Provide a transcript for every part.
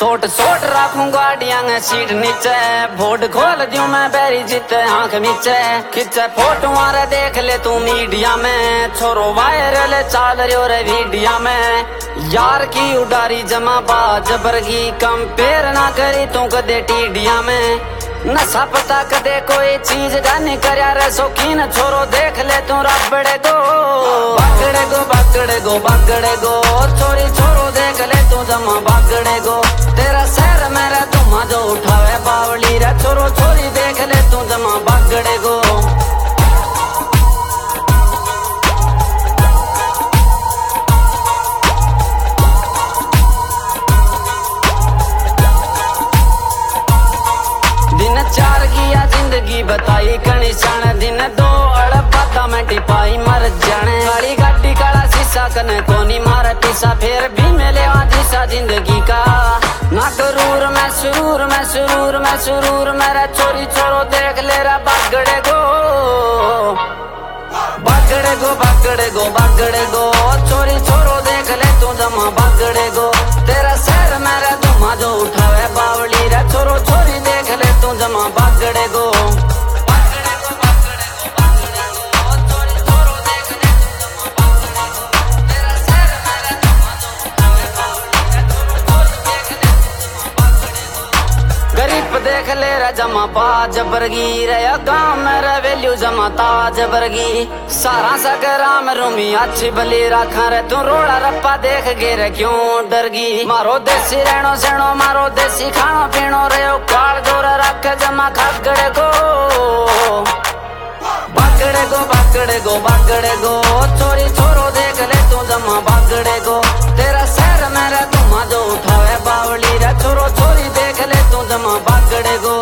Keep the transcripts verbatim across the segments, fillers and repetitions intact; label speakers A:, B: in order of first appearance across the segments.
A: छोट छोट राखूं गाड़ियां में सीट नीचे, बोर्ड खोल दूं मैं बैरी जीते आंख नीचे, खिंचे फोटो रे देख ले तू मीडिया में, छोरो वायरल चाल रही रे वीडिया में, यार की उडारी जमा बाज बरगी, कंपेयर ना करी तू कदे टीडिया में, नशा पता कदे कोई चीज गानी करया रे शौकीन छोरो देख ले तू रबड़े गो, बागड़े गो बागड़े गो बागड़े गो, छोरी छोरो देख ले तू जमा बागड़े गो, तेरा शहर मेरा तुमा जो उठावे बावली रे, छोरो छोरी देख ले तू जमा बागड़े गो। दिन चार किया जिंदगी बताई कनिशान, दिन दो अड़बादा में टिपाई मर जाने, काली गाड़ी काला शीशा कने कोनी मारे पीसा, फिर भी मिले दिशा जिंदगी का, ना करूर मैं सुरूर मैं सुरूर मैं सुरूर, मेरा छोरी छोरो देख ले रा बागड़े गो, बागड़े गो बागड़े गो बागड़े गो, छोरी छोरो देख ले तू जमा बागड़े गो, तेरा शहर मेरा तुमा जो उठावे बावली रे, छोरो छोरी देख ले तू जमा बागड़े गो। गरीब देख ले रे जमा बाज बरगी रे, गाँव में रे वैल्यू जमा ताज बरगी, सारा सगराम रूमी अच्छी भली रखा रे, तू रोड़ा रप्पा देख गे रे क्यों डरगी, मारो देसी रहनो सहनो मारो देसी खानो पीनो रे, काल जोर रख जमा खागड़े गो, बागड़े गो बागड़े गो बागड़े गो, छोरी छोरो देख ले तू जमा बागड़े गो, तेरा शहर मेरा तुमा जो उठावे बावली रे, छोरो छोरी देख ले तू जमा बागड़े गो।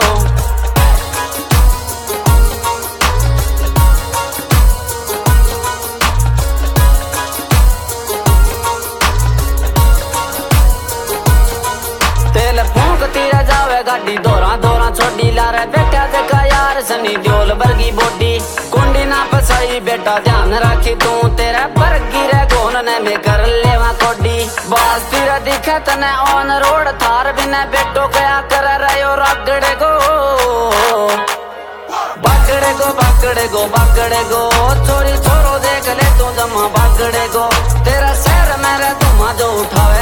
A: तेल फूंक तीरा जावे गाड़ी दौरा दौरा छोड़ी ला रे, बेटा देखा यार सनी दियोल बरगी बोडी, कुंडी ना फसाई बेटा ध्यान राखी तू, तेरा बरगी रे गोन ने में कर लेवा कोडी, बास तीरा दिखे तने ऑन रोड थार बिना बेटो गया कर रयो रगड़े गो, बागड़े गो बागड़े गो बागड़े गो, छोरी छोरो देख ले तू जमा बागड़े गो, तेरा शहर मेरा तुमा जो उठावे